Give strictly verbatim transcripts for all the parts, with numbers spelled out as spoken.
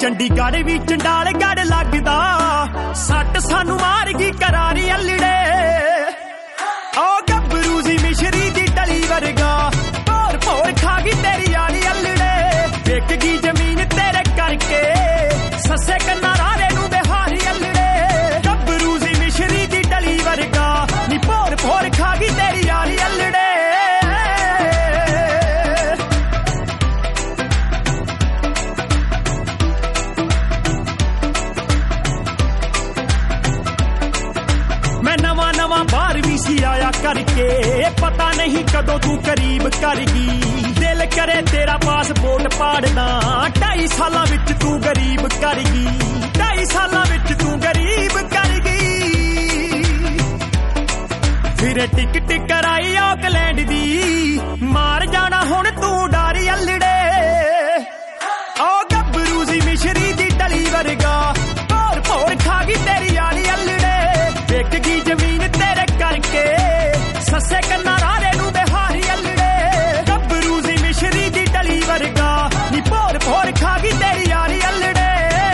ਚੰਡੀਗੜ੍ਹ ਵੀ ਚੰਡਾਲਗੜ੍ਹ ਲੱਗਦਾ ਸੱਟ ਸਾਨੂੰ ਮਾਰ ਗਈ ਕਰਾਰੀ ਅਲੜੇ ਓ ਗੱਭਰੂ ਸੀ ਮਿਸ਼ਰੀ ਦੀ ਡਲੀ ਵਰਗਾ ਭੋਰ ਭੋਰ ਖਾ ਗਈ ਤੇਰੀ ਯਾਰੀ ਅਲੜੇ ਵਿਕ ਗਈ ਜ਼ਮੀਨ ਤੇਰੇ ਕਰਕੇ ਸੱਸੇ ਕੰਨਾਂ ਰਾਰੇ ਨੂੰ ਬਿਹਾਰੀ ਅਲੜੇ ਗੱਭਰੂ ਸੀ ਮਿਸ਼ਰੀ ਦੀ ਡਲੀ ਵਰਗਾ ਨੀ ਭੋਰ ਭੋਰ ਖਾ ਗਈ ਤੇਰੀ ਯਾਰੀ ਅਲੜੇ बाहर भी सी आया करके पता नहीं कदों तू करीब करगी दिल करे तेरा पासपोर्ट पाड़ना ढाई सालां विच तू गरीब करगी ढाई सालां विच तू गरीब करगी फिर टिक टिक कराई ऑकलैंड दी मार जाना हुण तू डारी अल्लड़े ओ गब्बरू सी मिशरी दी डली वर्गा भोर भोर खा गई तेरी यारी अल्लड़े विक गई जमीन तेरे करके सस्से कन्ना रारे नू बिहारी अल्लड़े गब्बरू सी मिशरी दी डली वर्गा नी भोर भोर खा गई तेरी यारी अल्लड़े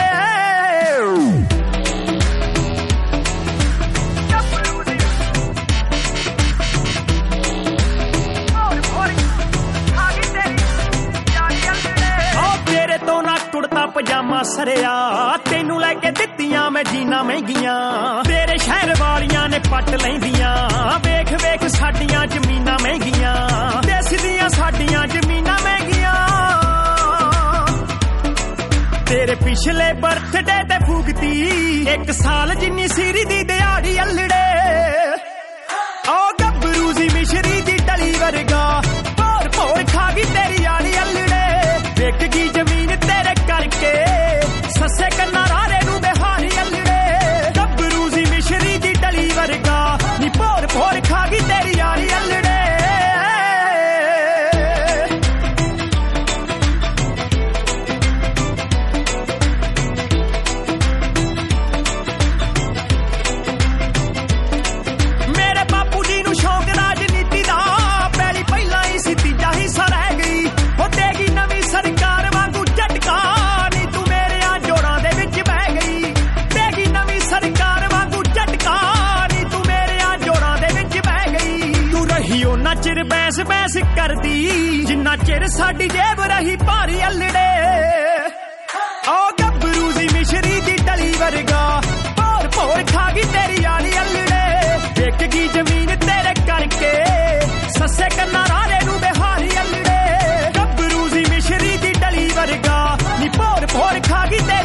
तेरे तो ना कुड़ता पजामा सरिया तेनू लैके दित्तियां मैं जीना महंगियां तेरे शहर वालियां ने पट लैंदियां वेख वेख साडियां जमीनां महंगियां देस दियां साडियां जमीनां महंगियां तेरे पिछले बर्थडे ते फूकती एक साल जिन्नी सीरी दी दिहाड़ी अल्लड़े ओ गब्बरू सी मिशरी दी डली वर्गा भोर भोर खा गई तेरी यारी अल्लड़े विक गई जमीन तेरे करके सस्से कन्ना रारे नू बिहारी अल्लड़े गब्बरू सी मिशरी दी डली वर्गा नी भोर भोर खा गई तेरी यारी अल्लड़े मेरे बापू जी नू शौक राजनीति दा पहली पहला ही सी तीजा हिस्सा रह गई हो देगी नवी सरकार वांगू झटका नी तू मेरे आ जोड़ां दे विच बह गई देगी नवी सरकार वांगू झटका नी तू मेरे आ जोड़ां दे विच बह गई तू रही ओना चिर बैस बैस करदी जिन्ना चिर साडी जेब रही भारी अल्लड़े ओ गब्बरू सी मिशरी दी डली वर्गा भोर भोर खा गई तेरी यारी अल्लड़े विक गई जमीन तेरे करके सस्से कन्ना रारे नू बिहारी अल्लड़े गब्बरू सी मिशरी दी डली वर्गा नी भोर भोर खा गई